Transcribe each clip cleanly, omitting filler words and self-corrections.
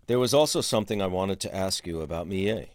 There was also something I wanted to ask you about Millet.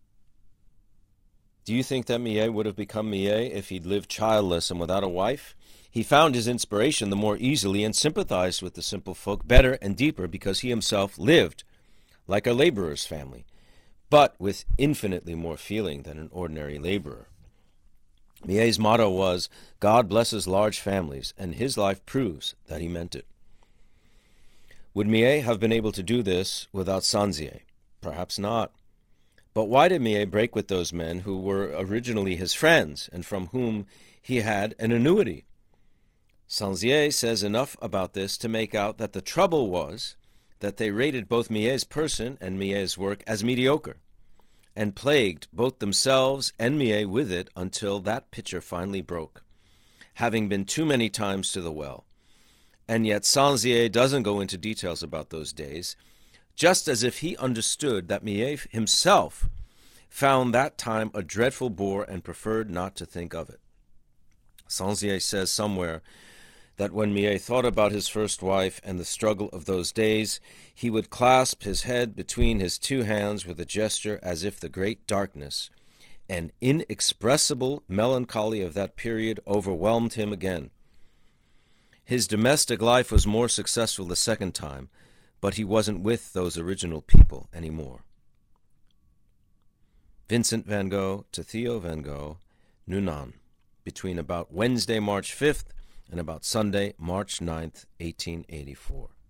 Do you think that Millet would have become Millet if he'd lived childless and without a wife? He found his inspiration the more easily and sympathized with the simple folk better and deeper because he himself lived like a laborer's family, but with infinitely more feeling than an ordinary laborer. Millet's motto was, "God blesses large families," and his life proves that he meant it. Would Millet have been able to do this without Sanzier? Perhaps not. But why did Millet break with those men who were originally his friends and from whom he had an annuity? Sanzier says enough about this to make out that the trouble was that they rated both Millet's person and Millet's work as mediocre, and plagued both themselves and Millet with it until that pitcher finally broke, having been too many times to the well. And yet Sanzier doesn't go into details about those days, just as if he understood that Millet himself found that time a dreadful bore and preferred not to think of it. Sanzier says somewhere that when Millet thought about his first wife and the struggle of those days, he would clasp his head between his two hands with a gesture as if the great darkness and inexpressible melancholy of that period overwhelmed him again. His domestic life was more successful the second time, but he wasn't with those original people anymore. Vincent van Gogh to Theo van Gogh, Nunnan, between about Wednesday, March 5th and about Sunday, March 9th, 1884.